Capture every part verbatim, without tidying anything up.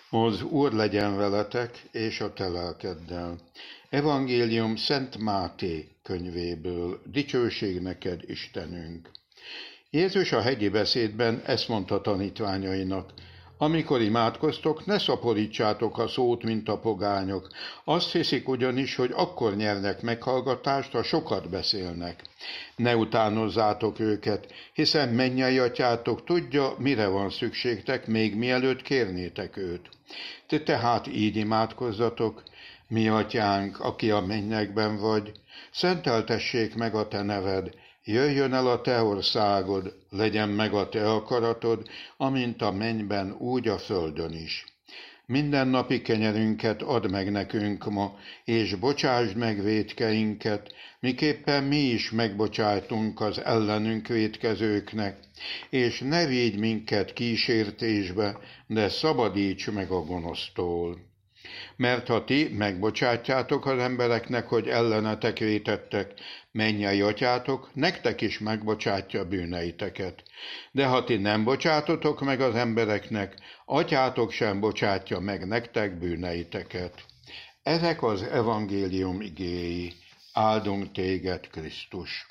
Az Úr legyen veletek, és a te lelkeddel. Evangélium Szent Máté könyvéből. Dicsőség neked, Istenünk! Jézus a hegyi beszédben ezt mondta tanítványainak: amikor imádkoztok, ne szaporítsátok a szót, mint a pogányok. Azt hiszik ugyanis, hogy akkor nyernek meghallgatást, ha sokat beszélnek. Ne utánozzátok őket, hiszen mennyei atyátok tudja, mire van szükségtek, még mielőtt kérnétek őt. Te tehát így imádkozzatok: mi atyánk, aki a mennyekben vagy, szenteltessék meg a te neved, jöjjön el a te országod, legyen meg a te akaratod, amint a mennyben, úgy a földön is. Mindennapi kenyerünket add meg nekünk ma, és bocsásd meg vétkeinket, miképpen mi is megbocsájtunk az ellenünk vétkezőknek, és ne védj minket kísértésbe, de szabadíts meg a gonosztól. Mert ha ti megbocsátjátok az embereknek, hogy ellenetek vétettek, mennyei atyátok nektek is megbocsátja bűneiteket. De ha ti nem bocsátotok meg az embereknek, atyátok sem bocsátja meg nektek bűneiteket. Ezek az evangélium igéi. Áldunk téged, Krisztus!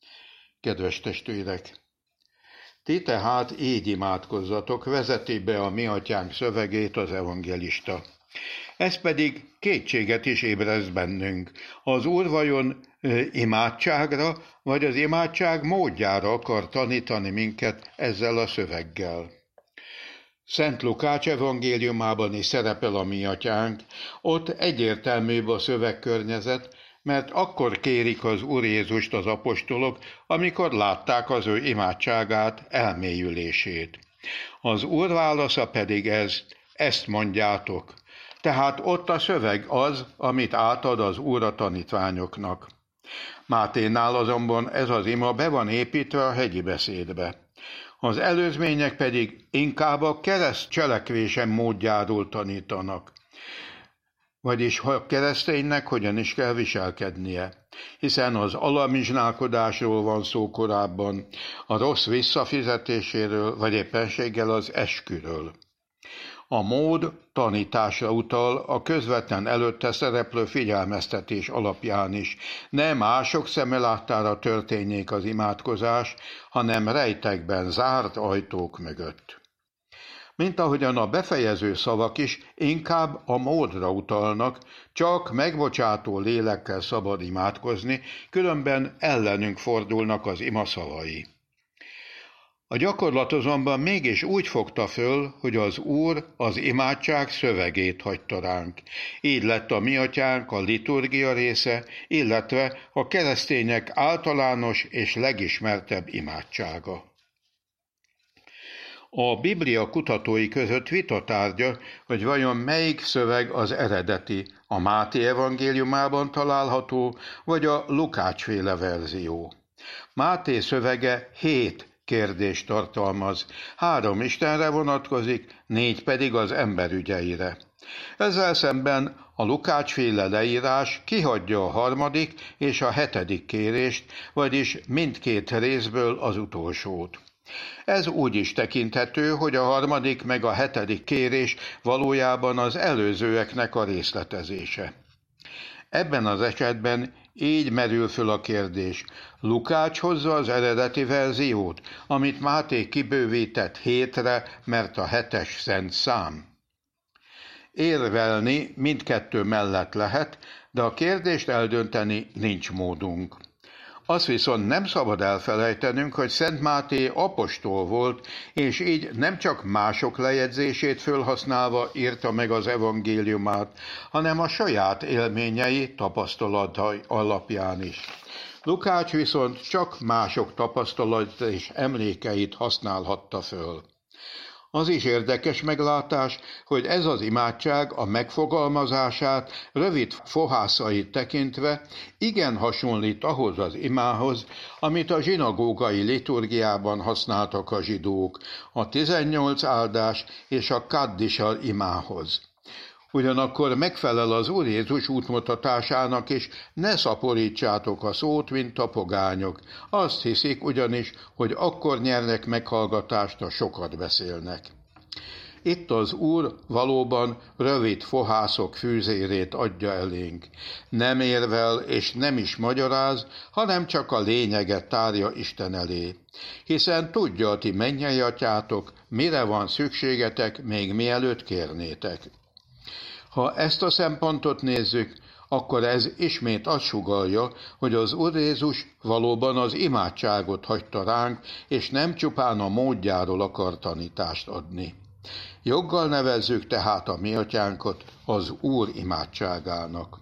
Kedves testvérek! Ti tehát így imádkozzatok, vezeti be a mi atyánk szövegét az evangélista. Ez pedig kétséget is ébreszt bennünk. Az Úr vajon imádságra, vagy az imádság módjára akar tanítani minket ezzel a szöveggel? Szent Lukács evangéliumában is szerepel a mi atyánk, ott egyértelműbb a szövegkörnyezet, mert akkor kérik az Úr Jézust az apostolok, amikor látták az ő imádságát, elmélyülését. Az Úr válasza pedig ez: ezt mondjátok. Tehát ott a szöveg az, amit átad az Úr a tanítványoknak. Máténál azonban ez az ima be van építve a hegyi beszédbe. Az előzmények pedig inkább a kereszt cselekvésen módjáról tanítanak. Vagyis a kereszténynek hogyan is kell viselkednie. Hiszen az alamizsnálkodásról van szó korábban, a rossz visszafizetéséről, vagy éppenséggel az esküről. A mód tanításra utal a közvetlen előtte szereplő figyelmeztetés alapján is. Ne mások szeme láttára történjék az imádkozás, hanem rejtekben, zárt ajtók mögött. Mint ahogyan a befejező szavak is inkább a módra utalnak, csak megbocsátó lélekkel szabad imádkozni, különben ellenünk fordulnak az ima szavai. A gyakorlat azonban mégis úgy fogta föl, hogy az Úr az imádság szövegét hagyta ránk. Így lett a mi atyánk a liturgia része, illetve a keresztények általános és legismertebb imádsága. A Biblia kutatói között vita tárgya, hogy vajon melyik szöveg az eredeti, a Máté evangéliumában található, vagy a Lukács-féle verzió. Máté szövege hét kérdést tartalmaz, három Istenre vonatkozik, négy pedig az ember ügyeire. Ezzel szemben a Lukács-féle leírás kihagyja a harmadik és a hetedik kérést, vagyis mindkét részből az utolsót. Ez úgy is tekinthető, hogy a harmadik meg a hetedik kérés valójában az előzőeknek a részletezése. Ebben az esetben így merül föl a kérdés: Lukács hozza az eredeti verziót, amit Máté kibővített hétre, mert a hetes szent szám? Érvelni mindkettő mellett lehet, de a kérdést eldönteni nincs módunk. Azt viszont nem szabad elfelejtenünk, hogy Szent Máté apostol volt, és így nem csak mások lejegyzését fölhasználva írta meg az evangéliumát, hanem a saját élményei, tapasztalatai alapján is. Lukács viszont csak mások tapasztalat és emlékeit használhatta föl. Az is érdekes meglátás, hogy ez az imádság a megfogalmazását, rövid fohászait tekintve igen hasonlít ahhoz az imához, amit a zsinagógai liturgiában használtak a zsidók, a tizennyolc áldás és a kaddisa imához. Ugyanakkor megfelel az Úr Jézus útmutatásának is: ne szaporítsátok a szót, mint a pogányok. Azt hiszik ugyanis, hogy akkor nyernek meghallgatást, ha sokat beszélnek. Itt az Úr valóban rövid fohászok fűzérét adja elénk. Nem érvel és nem is magyaráz, hanem csak a lényeget tárja Isten elé. Hiszen tudja a ti mennyei atyátok, mire van szükségetek, még mielőtt kérnétek. Ha ezt a szempontot nézzük, akkor ez ismét azt sugallja, hogy az Úr Jézus valóban az imádságot hagyta ránk, és nem csupán a módjáról akar tanítást adni. Joggal nevezzük tehát a mi atyánkat az Úr imádságának.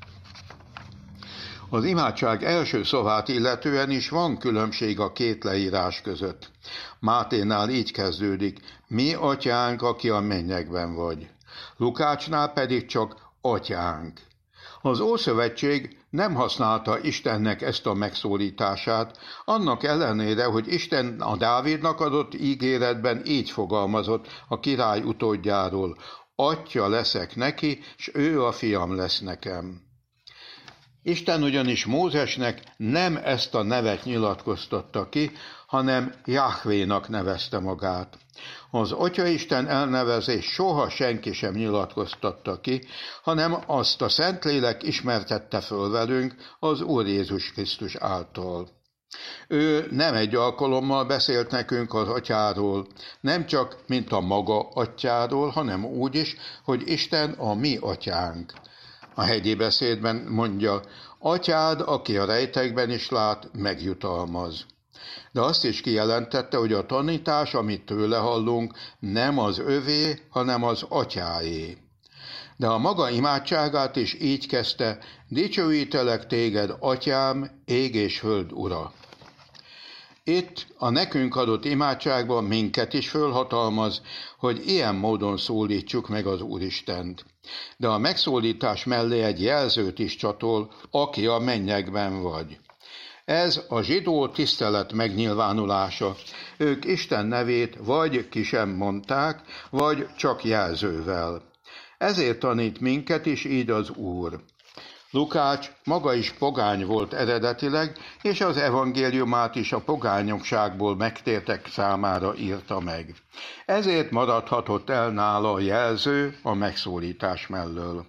Az imádság első szavát illetően is van különbség a két leírás között. Máténál így kezdődik, mi atyánk, aki a mennyekben vagy. Lukácsnál pedig csak atyánk. Az Ószövetség nem használta Istennek ezt a megszólítását, annak ellenére, hogy Isten a Dávidnak adott ígéretben így fogalmazott a király utódjáról, atya leszek neki, s ő a fiam lesz nekem. Isten ugyanis Mózesnek nem ezt a nevet nyilatkoztatta ki, hanem Jahvénak nevezte magát. Az Atyaisten elnevezés soha senki sem nyilatkoztatta ki, hanem azt a Szentlélek ismertette föl velünk az Úr Jézus Krisztus által. Ő nem egy alkalommal beszélt nekünk az atyáról, nem csak mint a maga atyáról, hanem úgy is, hogy Isten a mi atyánk. A hegyi beszédben mondja, atyád, aki a rejtekben is lát, megjutalmaz. De azt is kijelentette, hogy a tanítás, amit tőle hallunk, nem az övé, hanem az atyáé. De a maga imádságát is így kezdte, dicsőítelek téged, atyám, ég és föld ura. Itt a nekünk adott imádságban minket is fölhatalmaz, hogy ilyen módon szólítsuk meg az Úristent. De a megszólítás mellé egy jelzőt is csatol, aki a mennyekben vagy. Ez a zsidó tisztelet megnyilvánulása. Ők Isten nevét vagy ki sem mondták, vagy csak jelzővel. Ezért tanít minket is így az Úr. Lukács maga is pogány volt eredetileg, és az evangéliumát is a pogányokságból megtértek számára írta meg. Ezért maradhatott el nála a jelző a megszólítás mellől.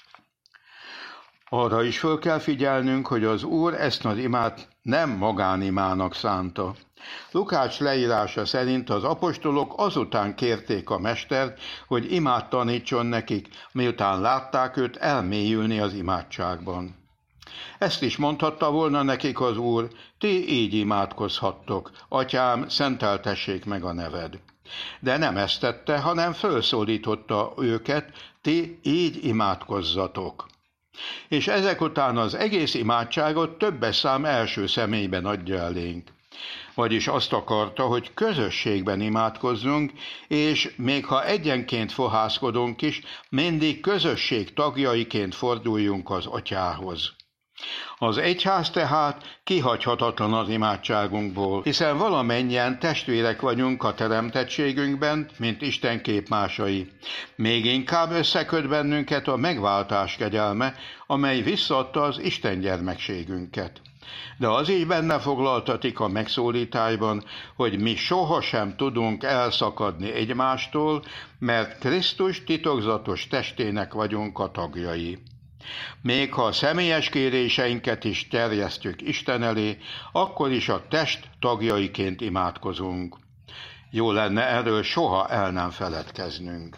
Arra is föl kell figyelnünk, hogy az Úr ezt az imát nem magánimának szánta. Lukács leírása szerint az apostolok azután kérték a mestert, hogy imát tanítson nekik, miután látták őt elmélyülni az imádságban. Ezt is mondhatta volna nekik az Úr, ti így imádkozhattok, atyám, szenteltessék meg a neved. De nem ezt tette, hanem felszólította őket, ti így imádkozzatok. És ezek után az egész imádságot többes szám első személyben adja elénk. Vagyis azt akarta, hogy közösségben imádkozzunk, és még ha egyenként fohászkodunk is, mindig közösség tagjaiként forduljunk az atyához. Az egyház tehát kihagyhatatlan az imádságunkból, hiszen valamennyien testvérek vagyunk a teremtettségünkben, mint Isten képmásai. Még inkább összeköt bennünket a megváltás kegyelme, amely visszaadta az Isten gyermekségünket. De az így benne foglaltatik a megszólításban, hogy mi sohasem tudunk elszakadni egymástól, mert Krisztus titokzatos testének vagyunk a tagjai. Még ha a személyes kéréseinket is terjesztjük Isten elé, akkor is a test tagjaiként imádkozunk. Jó lenne erről soha el nem feledkeznünk.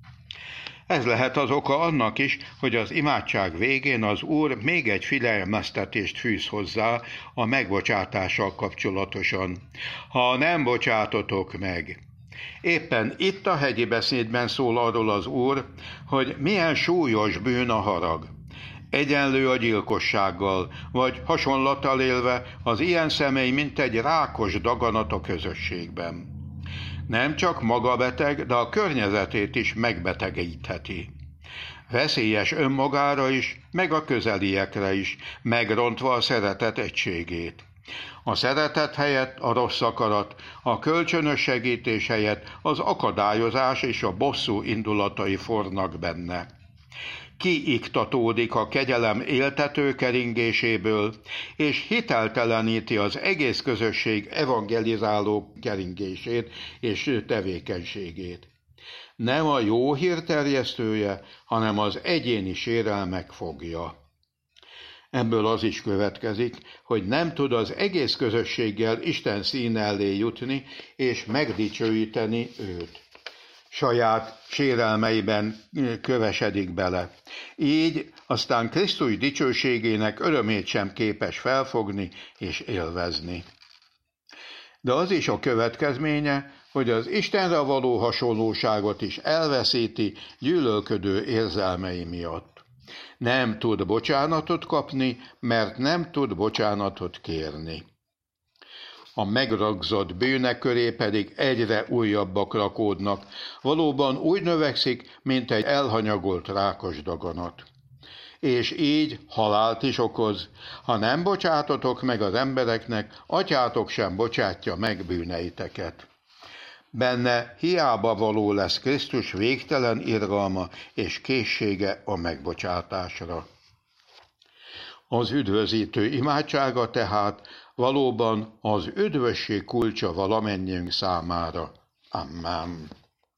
Ez lehet az oka annak is, hogy az imádság végén az Úr még egy figyelmeztetést fűz hozzá a megbocsátással kapcsolatosan. Ha nem bocsátotok meg. Éppen itt a hegyi beszédben szól arról az Úr, hogy milyen súlyos bűn a harag. Egyenlő a gyilkossággal, vagy hasonlattal élve az ilyen személy mint egy rákos daganat a közösségben. Nem csak maga beteg, de a környezetét is megbetegítheti. Veszélyes önmagára is, meg a közeliekre is, megrontva a szeretet egységét. A szeretet helyett a rossz akarat, a kölcsönös segítés helyett az akadályozás és a bosszú indulatai fornak benne. Kiiktatódik a kegyelem éltető keringéséből, és hitelteleníti az egész közösség evangelizáló keringését és tevékenységét. nem a jó hír terjesztője, hanem az egyéni sérelmek fogja. Ebből az is következik, hogy nem tud az egész közösséggel Isten színe elé jutni és megdicsőíteni őt. Saját sérelmeiben kövesedik bele. Így aztán Krisztus dicsőségének örömét sem képes felfogni és élvezni. De az is a következménye, hogy az Istenre való hasonlóságot is elveszíti gyűlölködő érzelmei miatt. Nem tud bocsánatot kapni, mert nem tud bocsánatot kérni. A megragzott bűnek köré pedig egyre újabbak rakódnak, valóban úgy növekszik, mint egy elhanyagolt rákos daganat. És így halált is okoz. Ha nem bocsátotok meg az embereknek, atyátok sem bocsátja meg bűneiteket. Benne hiába való lesz Krisztus végtelen irgalma és készsége a megbocsátásra. Az üdvözítő imádsága tehát valóban az üdvösség kulcsa valamennyiünk számára. Amen.